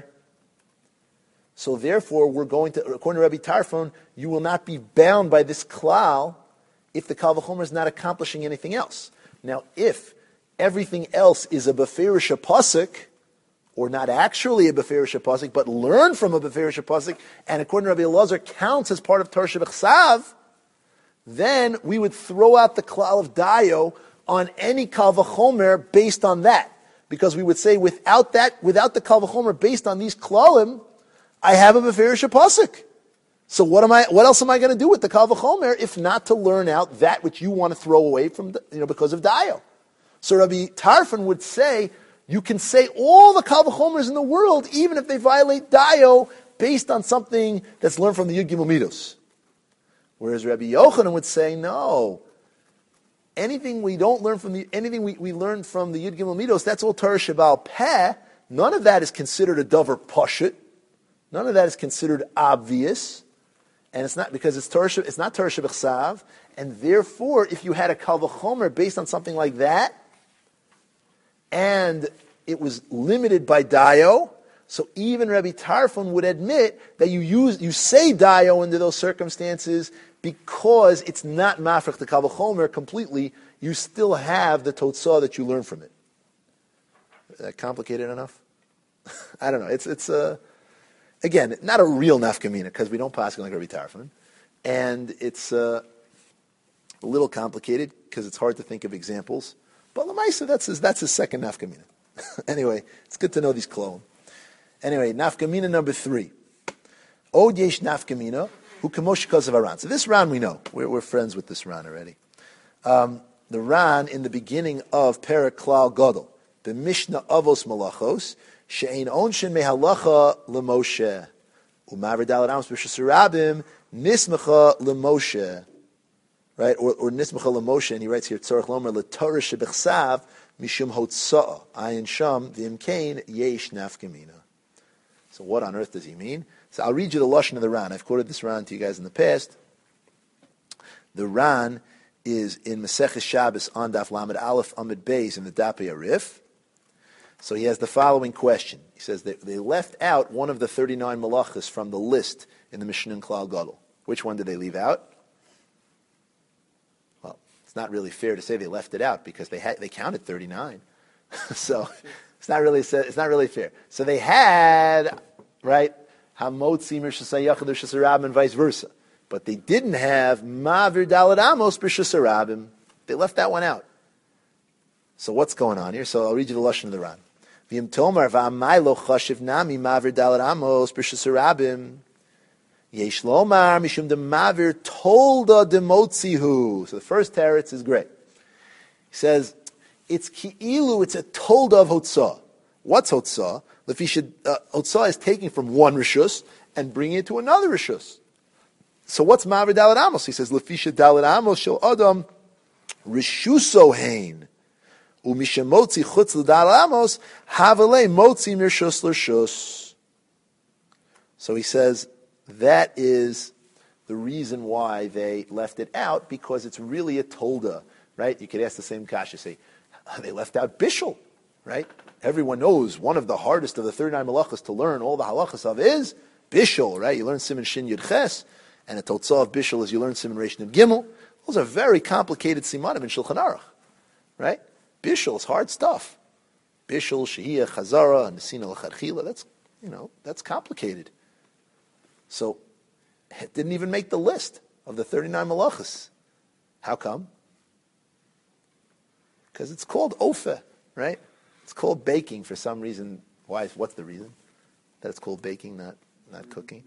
So therefore, we're going to, according to Rabbi Tarfon, you will not be bound by this klal if the kal v'chomer is not accomplishing anything else. Now, if everything else is a beferish pasuk, or not actually a beferish pasuk, but learn from a beferish pasuk, and according to Rabbi Elazar counts as part of Torah Shebechsav, then we would throw out the klal of dayo on any kal v'chomer based on that, because we would say without the kal v'chomer based on these klalim, I have a beferish pasuk. So what else am I going to do with the kal v'chomer if not to learn out that which you want to throw away from because of dayo? So Rabbi Tarfon would say, you can say all the kal v'chomers in the world, even if they violate dayo, based on something that's learned from the Yud Gimel Midos. Whereas Rabbi Yochanan would say, no, anything we learn from the Yud Gimel Midos, that's all Torah Shebal Peh. None of that is considered a davar pashut. None of that is considered obvious. and it's not because it's not Torah Shebechsav, and therefore, if you had a Kal V'chomer based on something like that, and it was limited by Dio, so even Rabbi Tarfon would admit that you say Dio under those circumstances because it's not Mafrech the Kal V'chomer completely. You still have the Totzah that you learn from it. Is that complicated enough? I don't know. It's again, not a real nafkamina because we don't pass it like Rabbi Tarfon, and it's a little complicated because it's hard to think of examples. But Lamaisa, that's his second nafkamina. Anyway, it's good to know these klom. Anyway, nafkamina number 3. Od yesh nafkamina hu kamosh kazav Aran. So this Ran we know. We're friends with this Ran already. The Ran in the beginning of Perek Klal Gadol, the Mishnah Avos Malachos, she'ein onshin mehalacha lemoshe, u'maver dalet amos b'shus rabim nismacha lemoshe, right? Or nismacha lemoshe, and he writes here tzorach lomer letorah shebechsav mishum hotzah ayin sham v'imkein yesh nafkamina. So what on earth does he mean? So I'll read you the lashon of the Ran. I've quoted this Ran to you guys in the past. The Ran is in Maseches Shabbos on Daf Lamed Aleph Amud Beis in the Dapei Arif. So he has the following question. He says that they left out one of the 39 malachas from the list in the Mishnah in Klal Gadol. Which one did they leave out? Well, it's not really fair to say they left it out because they counted 39. So it's not really fair. So they had, right, Hamotzi Mirshas Hayachid Rishas Rabim and vice versa. But they didn't have Ma'avir Dalet Amos B'Shus Rabim. They left that one out. So what's going on here? So I'll read you the lashon of the Ran. V'im Tomar v'amay lo chashiv nami Ma'avir Dalet Amos B'Shus Rabim. Yesh lomar mishum de Ma'avir tolda demotzihu. So the first teretz is great. He says it's ki'ilu. It's a tolda of hotzah. What's hotzah? Hotzah is taking from one rishus and bringing it to another rishus. So what's Ma'avir Dalet Amos? He says, Lefisha Dalet Amos shel Adam Rishuso Hain. U'mishamotzi chutz l'Dalet Amos Havalei Motzi Mirshus l'Rshus. So he says, that is the reason why they left it out, because it's really a tolda, right? You could ask the same kasha, say, they left out Bishul, right? Everyone knows one of the hardest of the 39 malachas to learn all the halachas of is Bishul, right? You learn Siman Shin Yud Ches. And a totzah of Bishul is you learn Siman Reish Nun Gimel. Those are very complicated simanim in Shulchan Aruch, right? Bishul is hard stuff. Bishul, Shehiyah, Chazara, and Nesina L'Chadchila. That's complicated. So it didn't even make the list of the 39 malachas. How come? Because it's called opheh, right? It's called baking for some reason. Why? What's the reason that it's called baking, not cooking?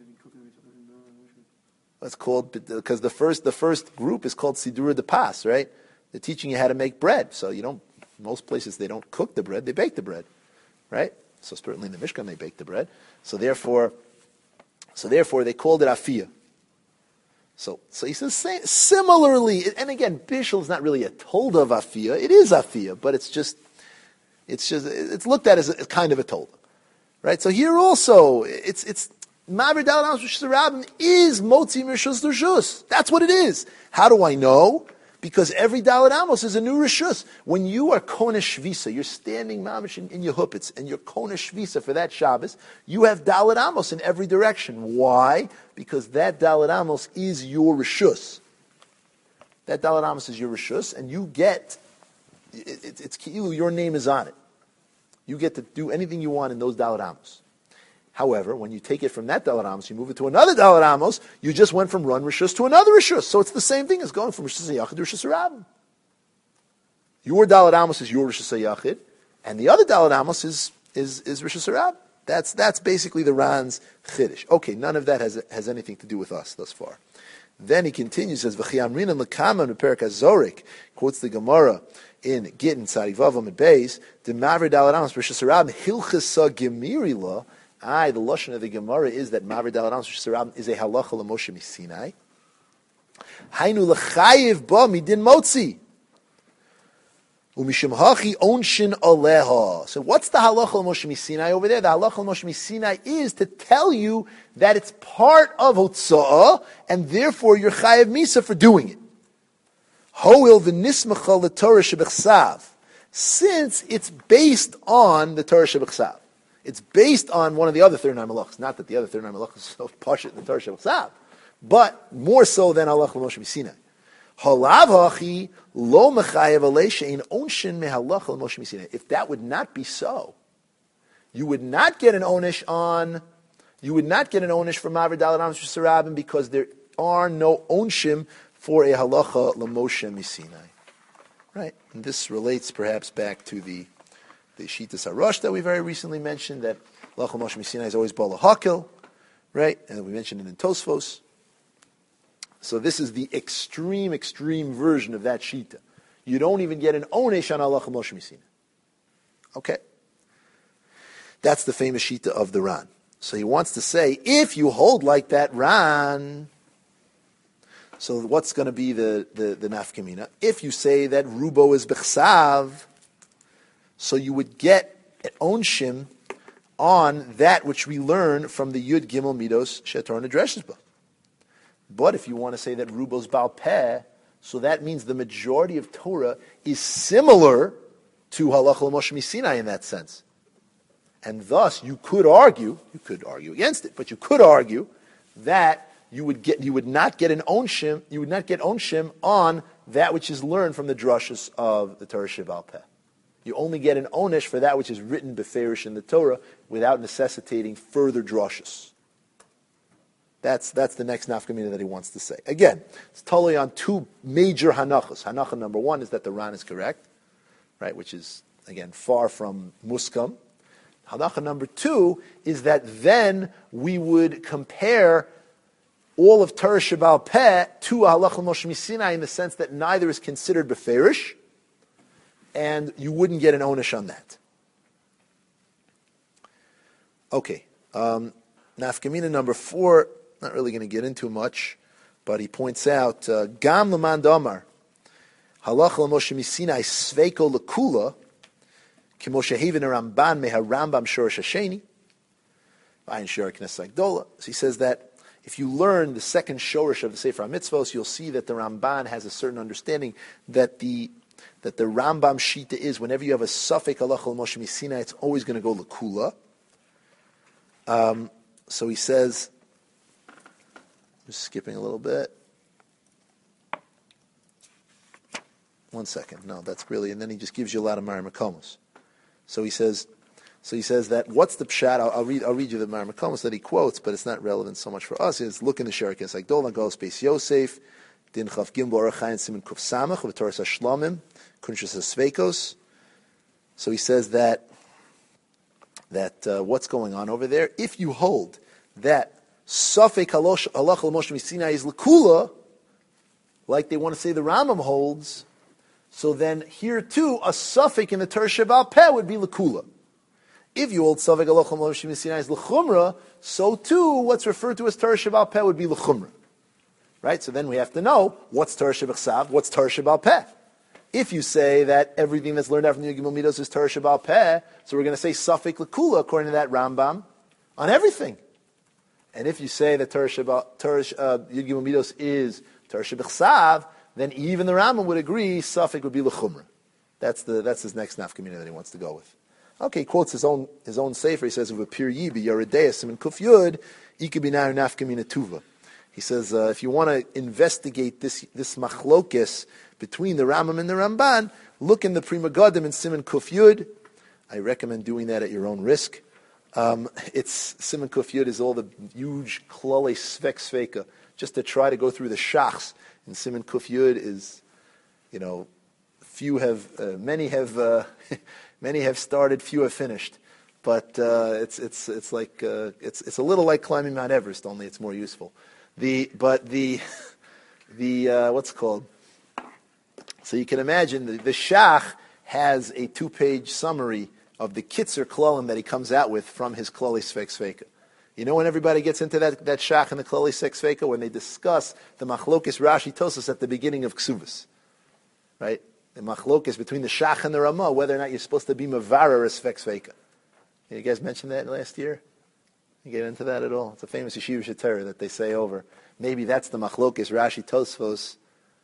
It's called because the first group is called Sidura de Pas, right? They're teaching you how to make bread. So most places they don't cook the bread, they bake the bread, right? So certainly in the Mishkan they bake the bread. So therefore they called it Afiyah. So he says similarly, and again, Bishul is not really a tolda of Afiyah. It is Afiyah, but it's looked at as a kind of a tolda, right? So here also it's Ma'avir Dalet Amos B'Shus Rabim is Motzi Mirshus L'Rshus. That's what it is. How do I know? Because every Dalet Amos is a new Rishus. When you are Kona Shvisa, you're standing mamish in your huppets, and you're Kona Shvisa for that Shabbos, you have Dalet Amos in every direction. Why? Because that Dalet Amos is your Rishus. That Dalet Amos is your Rishus, and you get, it's Ki'ilu, your name is on it. You get to do anything you want in those Dalet Amos. However, when you take it from that Dalet Amos, you move it to another Dalet Amos, you just went from one Rishus to another Rishus. So it's the same thing as going from Rishus HaYachid to Rishus HaRabim. Your Dalet Amos is your Rishus HaYachid, and the other Dalet Amos is Rishus HaRabim. That's basically the Ran's Chiddush. Okay, none of that has anything to do with us thus far. Then he continues, says, V'chi amrinan l'kaman b'perek HaZorik, quotes the Gemara in Gittin, Tzadik Vav and Beis, the Ma'avir Dalet Amos Rishus HaRabim, Hilchasa Gemiri La. The lashon of the Gemara is that Ma'avir Dalet Amos Rishus HaRabim is a halacha l'Moshe Misinai. Hainu l'chayiv ba midin motzi. Umishim hachi onshin aleha. So what's the halacha l'Moshe Sinai over there? The halacha l'Moshe Sinai is to tell you that it's part of hotza'ah, and therefore you're chayav misa for doing it. Hoil v'nismacha l'Torah shebechsav. Since it's based on the Torah shebechsav. It's based on one of the other 39 malachas. Not that the other 39 malachas are so pashut in the Torah shebechsav, but more so than halacha l'Moshe Sinai. Halav lo mechayev aleisha onshin mehalacha l'Moshe Sinai. If that would not be so, you would not get an onish from Maver Daled Amos Sarabim because there are no onshim for a halacha l'Moshe Sinai. Right, and this relates perhaps back to the Shitas Harosh that we very recently mentioned, that halacha l'Moshe Sinai is always bala hakil, right, and we mentioned it in Tosfos. So this is the extreme version of that shita. You don't even get an onesh on halacha Moshe Sinai. Okay, that's the famous shita of the Ran. So he wants to say, if you hold like that Ran, so what's going to be the nafkamina? If you say that rubo is bechsav, so you would get an onshim on that which we learn from the Yud Gimel Midos Shetor Nedreshes Ba. But if you want to say that Rubo's Baal Peh, so that means the majority of Torah is similar to Halach Moshe Sinai in that sense. And thus you could argue against it, but you could argue that you would not get onshim on that which is learned from the drushes of the Torah Shebaal Peh. You only get an onish for that which is written beferish in the Torah without necessitating further drushes. That's the next nafkamina that he wants to say. Again, it's totally on two major hanachas. Hanacha number one is that the Ran is correct, right, which is, again, far from muskam. Hanacha number two is that then we would compare all of Torah Shebaal Peh to halacha Moshe Sinai in the sense that neither is considered beferish, and you wouldn't get an onish on that. Okay, nafkamina number 4. Not really going to get into much, but he points out, Gam l'man damar, halacha l'Moshe Sinai sveiko l'kula, k'moshe haven Ramban meha Rambam shorish hasheni, v'ayin shor k'nesach dola. So he says that if you learn the second shorish of the Sefer HaMitzvos, you'll see that the Ramban has a certain understanding that the Rambam shita is whenever you have a safek halacha l'Moshe Sinai, it's always going to go l'kula. So he says. Just skipping a little bit. One second. No, that's really, and then he just gives you a lot of Mar Makomos. So he says that what's the pshat? I'll read you the Mar Makomos that he quotes, but it's not relevant so much for us. It's look in the Sherekes like Dolan Gol Space Yosef, Din Chav Gimbo Arachayin Simon Kuf Samach of Torah Shlomim, Kunshas Sveikos. So he says that what's going on over there? If you hold that Safek halacha l'Moshe Sinai is l'kula, like they want to say the Rambam holds, so then here too, a safek in the Torah Shebaal Peh would be l'kula. If you hold Safek halacha l'Moshe Sinai is l'chumra, so too, what's referred to as Torah Shebaal Peh would be l'chumra. Right? So then we have to know, what's Torah Shebechsav, what's Torah Shebaal Peh? If you say that everything that's learned out from the Yud Gimel Midos is Torah Shebaal Peh, so we're going to say safek l'kula, according to that Rambam, on everything. And if you say that Torah Yud Gimel Midos is Torah Shebechsav, then even the Rambam would agree safek would be l'chumra. That's his next nafkamina that he wants to go with. Okay, he quotes his own sefer. He says, "V'pir yibi yaredeya simin kuf yud ikabinayu nafkamina tuva." He says, if you want to investigate this machlokes between the Rambam and the Ramban, look in the Prima Gadim in Siman Kuf Yud. I recommend doing that at your own risk. It's Siman Kuf Yud is all the huge klale svek sveka. Just to try to go through the shachs in Siman Kuf Yud is, many have started, few have finished. But it's a little like climbing Mount Everest, only it's more useful. What's it called? So you can imagine the Shach has a 2-page summary of the Kitzer Klalim that he comes out with from his Klali Svek Sveka. You know when everybody gets into that Shach and the Klali Svek Sveka? When they discuss the Machlokes Rashi Tosas at the beginning of Ksuvas. Right? the machlokes between the shach and the Ramah, whether or not you're supposed to be mevarer as sfek sveika. You guys mentioned that last year? You get into that at all? It's a famous yeshiva sheter that they say over. Maybe that's the machlokes Rashi Tosfos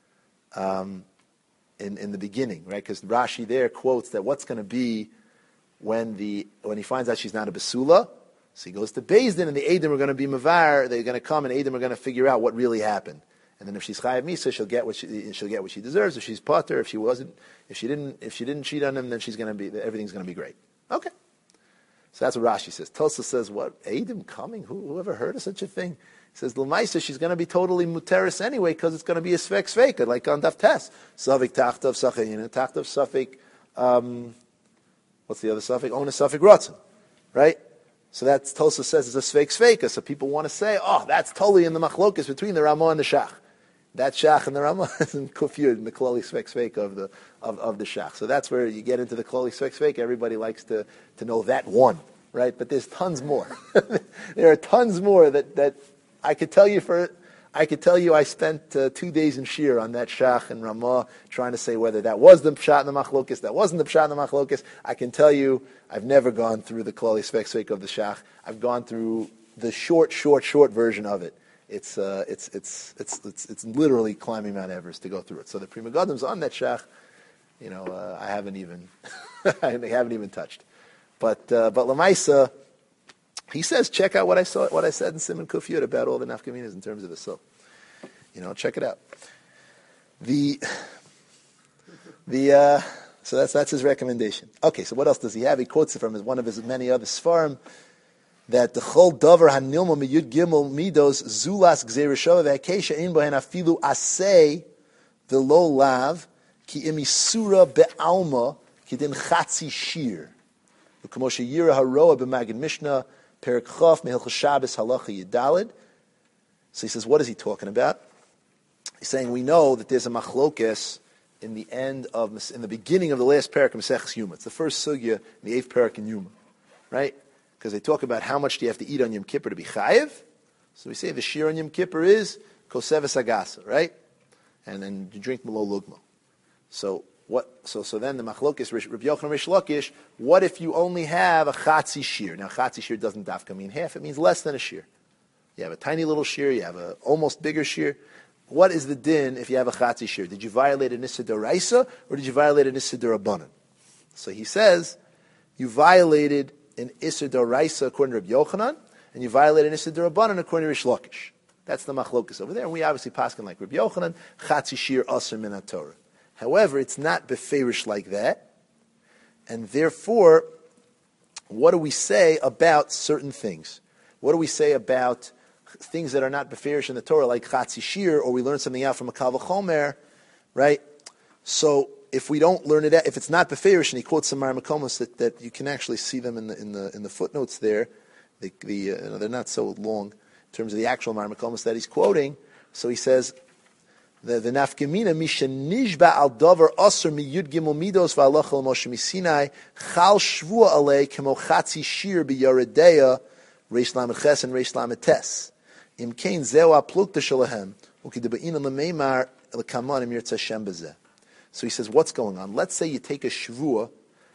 in the beginning, right? Because Rashi there quotes that what's going to be when he finds out she's not a basula. So he goes to Beis Din, and the Eidim are going to be mavar. They're going to come, and Eidim are going to figure out what really happened. And then if she's chayav misa, she'll get what she deserves. If she's pater, if she didn't cheat on him, then everything's going to be great. Okay. So that's what Rashi says. Tosa says, what? Eidim coming? Who ever heard of such a thing? He says, L'maisa, she's going to be totally muteris anyway, because it's going to be a svek sveika, like on Daf Tes. Safik tachtav sachayin, tachtav safik, what's the other safik? Ona safik ratzon. Right? So that's, Tosa says, it's a svek sveika. So people want to say, that's totally in the machlokas between the Ramah and the Shach. That Shach and the Ramah is in kufiyud, in the klali svek sveika of the Shach. So that's where you get into the klali svek sveika. Everybody likes to know that one. Right? But there's tons more. There are tons more that I could tell you I spent 2 days in Shir on that Shach and Ramah trying to say whether that was the Pshat and the Machlokes, that wasn't the Pshat and the Machlokes. I can tell you I've never gone through the Klali Svek Sveik of the Shach. I've gone through the short version of it. It's literally climbing Mount Everest to go through it. So the Pri Megadim's on that Shach, I haven't even touched. But Lamaisa, he says, check out what I said in Simon Kufiyot about all the nafkaminas in terms of the soul. Check it out. So that's his recommendation. Okay, so what else does he have? He quotes it from one of his many other svarim that the chol davar hanilmo miyud gimel midos zulas gzerishova ve'akesha in bohen afilu asay v'lo lav ki imisura be'alma ki din chatzi shir. L'kamosha yira haroa b'magid mishnah Perik Chof, Mehilchos Shabbos, Halacha Yidalid. So he says, what is he talking about? He's saying we know that there's a machlokes in the beginning of the last parak of Maseches Yuma. It's the first sugya in the 8th parak in Yuma, right? Because they talk about how much do you have to eat on Yom Kippur to be chayiv. So we say the shir on Yom Kippur is koseves agasa, right? And then you drink malo lugmo. So then the machlokes Rabbi Yochanan Rish Lakish, what if you only have a chatzi shir? Now chatzi shir doesn't dafka mean half, it means less than a shir. You have a tiny little shir, you have a almost bigger shir. What is the din if you have a chatzi shir? Did you violate a nissa d'oraisa or did you violate a nissa d'rabanan? So he says, you violated an issa d'oraisa according to Rabbi Yochanan, and you violated an issa d'rabanan according to Rish Lakish. That's the machlokes over there, and we obviously paskin like Rabbi Yochanan, chatzi shir aser min haTorah. However, it's not beferish like that, and therefore, what do we say about certain things? What do we say about things that are not beferish in the Torah, like chatzi shir, or we learn something out from a kal v'chomer, right? So if we don't learn it, if it's not beferish, and he quotes some Mar Makomos that you can actually see them in the footnotes there, they're not so long in terms of the actual Mar Makomos that he's quoting. So he says, the nafkamina misha nishba al davar aser mi yud gimel midos v'alach al Moshe misinai chal shvua alei kemo chatzi shir b'yaredeya reish lamed ches and reish lamed tes im kein zeu aplukta shalahem ukidebaina lemeimar lekaman im yirtzeh Hashem bezeh. So he says, what's going on? Let's say you take a shvua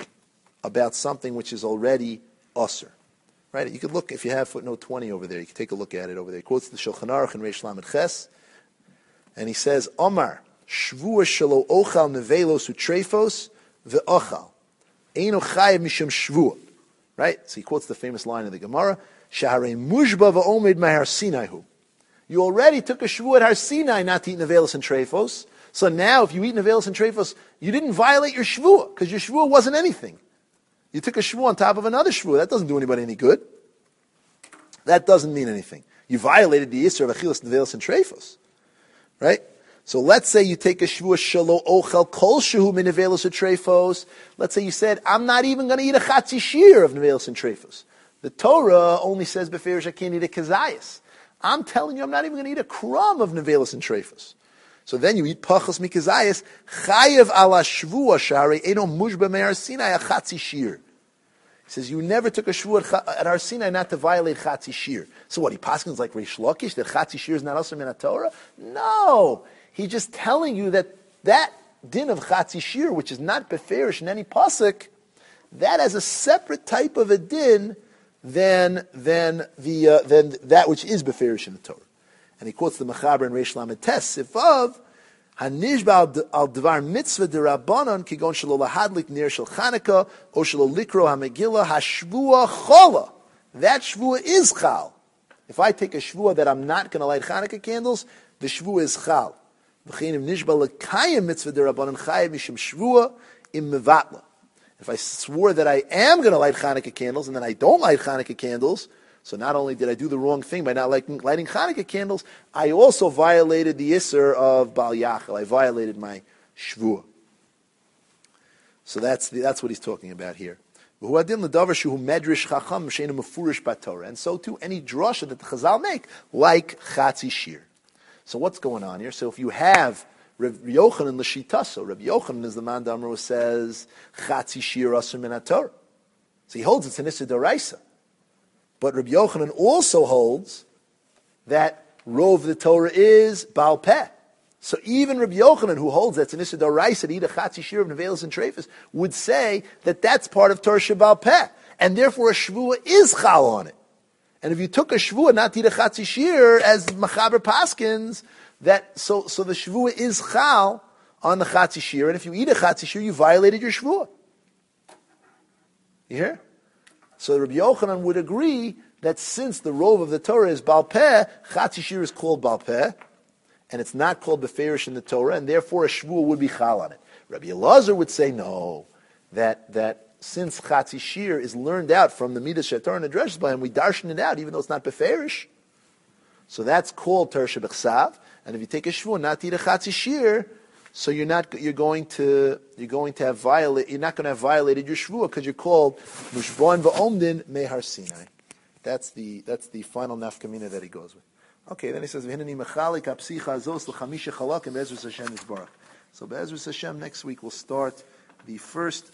about something which is already aser. Right? You could look, if you have footnote 20 over there, you can take a look at it over there. He quotes the Shulchan Aruch and reish lamed ches. And he says, Omar, Shvua shelo ochal nevelos utrefos ve'ochal. Eino chayev mishum shvua. Right? So he quotes the famous line of the Gemara, Shaharei mushba va'omed mahar sinaihu. You already took a shvua at Har Sinai not to eat nevelos and trefos. So now if you eat nevelos and trefos, you didn't violate your shvua, because your shvua wasn't anything. You took a shvua on top of another shvua. That doesn't do anybody any good. That doesn't mean anything. You violated the Yisra of Achilas nevelos and trefos. Right? So let's say you take a shvua shelo ochel kol shehu min nevelos and trefos. Let's say you said, I'm not even going to eat a chatzi shir of nevelos and trefos. The Torah only says beferish I can't eat a kazayas. I'm telling you, I'm not even going to eat a crumb of nevelos and trefos. So then you eat pachas mikazayas chayev ala shvua shari eno mushba me'ar Sinai a chatzi shir. He says, you never took a shvua at Har Sinai not to violate chatzi shir. So what, he paskins like Reish Lakish, that chatzi shir is not also min Torah? No! He's just telling you that din of Chatzi Shir, which is not beferish in any pasuk, that has a separate type of a din than that which is beferish in the Torah. And he quotes the Mechaber in Reish Lamed Tes Sifav, Hanishba al Dvar Mitzvah Derabanan Kigon Shelo Lahadlik Ner Shel Chanukah O Shelo Likro HaMegillah Hashvua Chola. That shvua is chal. If I take a shvua that I'm not going to light Chanukah candles, the shvua is chal. V'cheinim Nishba Lekayim Mitzvah Derabanan Chayev Mishim Shvua Im Mevatla. If I swore that I am going to light Chanukah candles and then I don't light Chanukah candles, so not only did I do the wrong thing by not lighting Chanukah candles, I also violated the Isser of Bal Yachal. I violated my Shvuah. So that's what he's talking about here. And so too, any drasha that the Chazal make, like Chatzi Shir. So what's going on here? So if you have Rabbi Yochanan l'shitaso, Rabbi Yochanan is the man Damar who says Chatzi Shir asur min haTorah. So he holds it's an Issa d'Oraisa. But Rabbi Yochanan also holds that Rov the Torah is Baal Peh. So even Rabbi Yochanan, who holds that's an Issa d'Oraisa to eat a Chatzi Shir of Nevelis and Trefus, would say that that's part of Torah Shebal Peh. And therefore a Shvuah is Chal on it. And if you took a Shvuah not to eat a Chatzi Shir, as Machaber Paskins, so the Shvuah is Chal on the Chatzi Shir, and if you eat a Chatzi Shir, you violated your Shvuah. You hear? So Rabbi Yochanan would agree that since the rove of the Torah is Baal Peh, Chatzi Shir is called Baal Peh, and it's not called Beferish in the Torah, and therefore a Shvuah would be Chal on it. Rabbi Elazar would say no, that since Chatzi Shir is learned out from the Midas Shetorah and addresses by him, we darshan it out, even though it's not Beferish. So that's called Torah Shebechsav, and if you take a Shvuah not to eat a Chatzi Shir, so you're not going to have violated your shvuah because you're called mushbon va'omdin mehar Sinai. That's the final nafkamina that he goes with. Okay, then he says v'hineni mechalik hapsicha azos l'chamisha chalakim be'ezrus Hashem yisbarach. So be'ezrus Hashem next week we'll start the first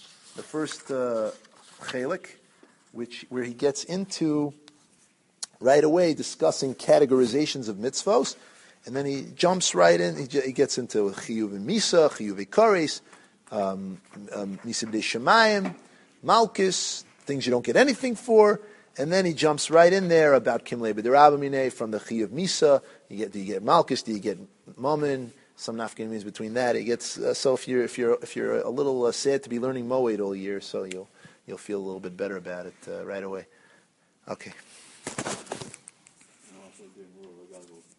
chelik, where he gets into right away discussing categorizations of mitzvos. And then he jumps right in. He gets into chiyuv and misa, chiyuv ikaris, misa b'dei shemayim, malchus, things you don't get anything for. And then he jumps right in there about kimlei b'derabamine from the chiyuv misa. Do you get malchus? Do you get mammon? Some nafkin means between that. It gets so if you're a little sad to be learning moed all year, so you'll feel a little bit better about it right away. Okay.